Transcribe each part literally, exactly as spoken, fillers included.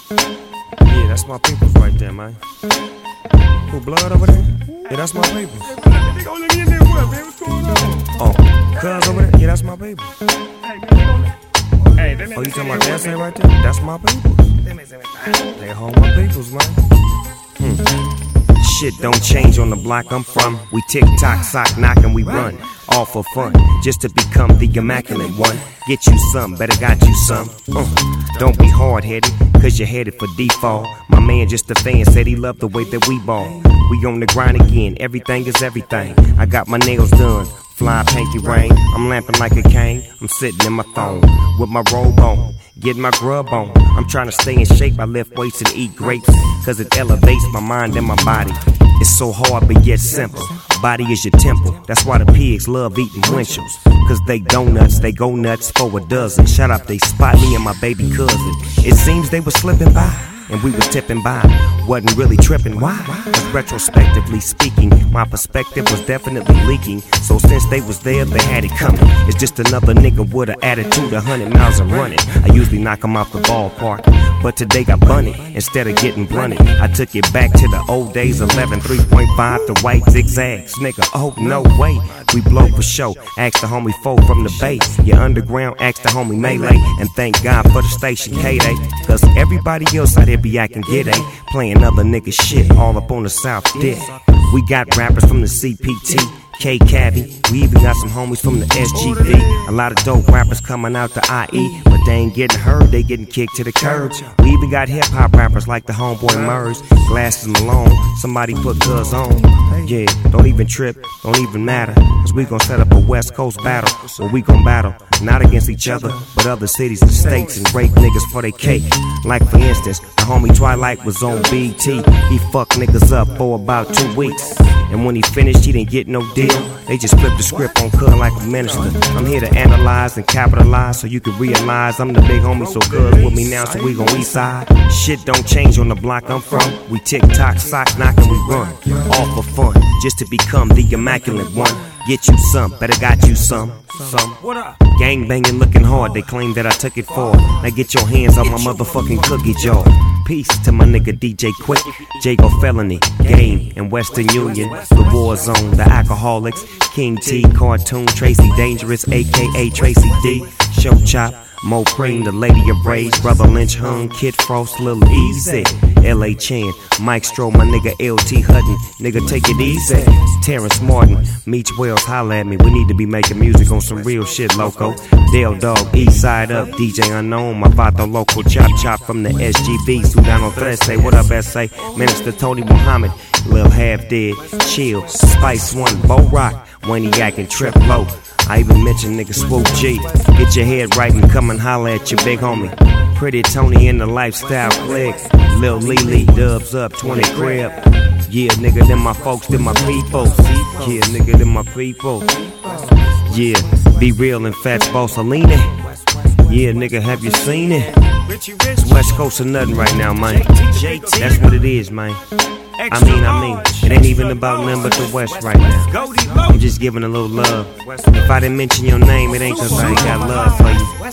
Yeah, that's my peoples right there, man. Who, Blood over there? Yeah, that's my peoples. Oh, Cuz over there? Yeah, that's my people. Oh, you talking about that say right there? That's my peoples. They hold my peoples, man. Hmm. Shit don't change on the block I'm from. We tick-tock, sock knock, and we run. All for fun, just to become the immaculate one. Get you some, better got you some. Uh, don't be hard-headed, cause you're headed for default. My man just a fan, said he loved the way that we ball. We on the grind again, everything is everything. I got my nails done, fly pinky rain. I'm lamping like a cane, I'm sitting in my throne with my robe on, getting my grub on. I'm trying to stay in shape, I lift weights and eat grapes, cause it elevates my mind and my body. It's so hard but yet simple. Body is your temple. That's why the pigs love eating winchels. Cause they donuts, they go nuts for a dozen. Shut up, they spot me and my baby cousin. It seems they were slipping by, and we was tipping by. Wasn't really tripping, why? Cause retrospectively speaking, my perspective was definitely leaking. So since they was there, they had it coming. It's just another nigga with an attitude, a hundred miles and running. I usually knock them off the ballpark, but today got bunted. Instead of getting blunted, I took it back to the old days. Eleven, three point five, the white zigzags. Nigga, oh no way, we blow for show. Ask the homie foe from the bay. Your underground, ask the homie Melee. And thank God for the station K-Day, cause everybody else out here be acting giddy, playing other nigga shit all up on the South Dick. We got rappers from the C P T, K-Cabby, we even got some homies from the S G V. A lot of dope rappers coming out the I E, but they ain't getting heard, they getting kicked to the curb. We even got hip-hop rappers like the homeboy Murs, Glasses Malone, somebody put Cuz on. Yeah, don't even trip, don't even matter, cause we gon' set up a West Coast battle, where we gon' battle, not against each other, but other cities and states, and rape niggas for they cake. Like for instance, the homie Twilight was on B T, he fucked niggas up for about two weeks. And when he finished, he didn't get no deal. They just flipped the script on Cuz like a minister. I'm here to analyze and capitalize so you can realize I'm the big homie, so Cuz with me now, so we gon' east side. Shit don't change on the block I'm from. We tick-tock, sock knock, and we run. All for fun, just to become the immaculate one. Get you some, better got you some. Some. Gang banging looking hard, they claim that I took it for. Now get your hands on my motherfucking cookie jar. Peace to my nigga D J Quick, Jago Felony, Game, and Western Union, the War Zone, the Alcoholics, King T, Cartoon, Tracy Dangerous, aka Tracy D, Show Chop, Mo Cream, the Lady of Rage, Brother Lynch Hung, Kid Frost, Lil Easy, L A Chan, Mike Stroh, my nigga L T Hutton, nigga take it easy, Terrence Martin, Meech Wells, holla at me, we need to be making music on some real shit, loco. Dale Dog, East Side Up, D J Unknown, my vato local, Chop Chop from the S G V, Sudano Tres, say what up S A, Minister Tony Muhammad, Lil Half Dead, Chill, Spice One, Bo Rock, Waniac and Trip Low. I even mentioned nigga Swoop G. Get your head right and come and holla at your big homie. Pretty Tony in the lifestyle click. Lil Lily dubs up twenty crib. Yeah, nigga, them my folks, them my people. Yeah, nigga, them my people. Yeah, be real and Fats Bossalini. Yeah, nigga, have you seen it? It's West Coast or nothing right now, man. That's what it is, man. I mean, I mean, it ain't even about nothing but the West right now. I'm just giving a little love. If I didn't mention your name, it ain't cause I ain't got love for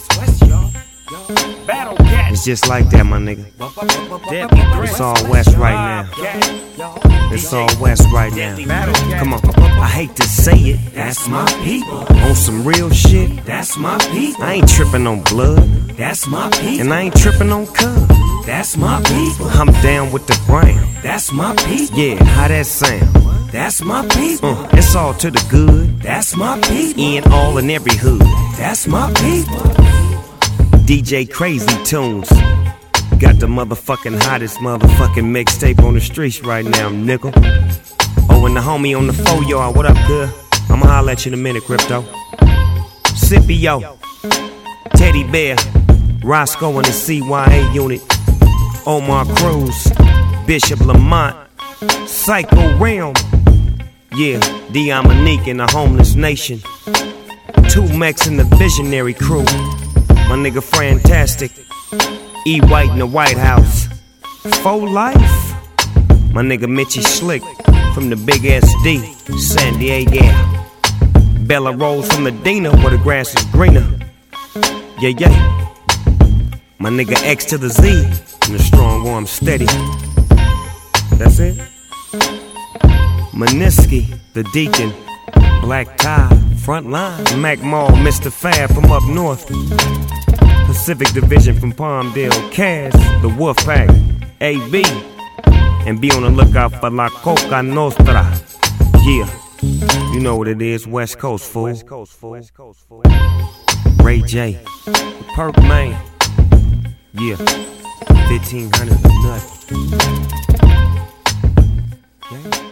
you. It's just like that, my nigga. It's all West right now. It's all West right now. Come on, I hate to say it, that's my people. On some real shit, that's my people. I ain't tripping on blood, that's my people. And I ain't tripping on Cuz, that's my people. I'm down with the brand, that's my people. Yeah, how that sound? That's my people. Uh, it's all to the good, that's my people. In all and every hood, that's my people. D J Crazy Tunes, got the motherfucking hottest motherfucking mixtape on the streets right now, nickel. Oh, and the homie on the four yard, what up, good? I'ma holler at you in a minute, Crypto. Scipio, Teddy Bear, Roscoe and the C Y A unit, Omar Cruz, Bishop Lamont, Psycho Realm, yeah, Diamonique and the Homeless Nation, Two Mex and the Visionary Crew, my nigga Fantastic, E White in the White House, For Life, my nigga Mitchie Slick from the Big S D, San Diego, Bella Rose from Medina where the grass is greener, yeah, yeah. My nigga X to the Z, and the strong arm steady. That's it. Meniski, the deacon, black tie, front line. Mac Mall, Mister Fab from up north. Pacific Division from Palmdale, Cass, the Wolfpack, A B. And be on the lookout for La Coca Nostra. Yeah, you know what it is, West Coast, fool. Ray J, the Perk Man. Yeah, fifteen hundred or nothing. Yeah.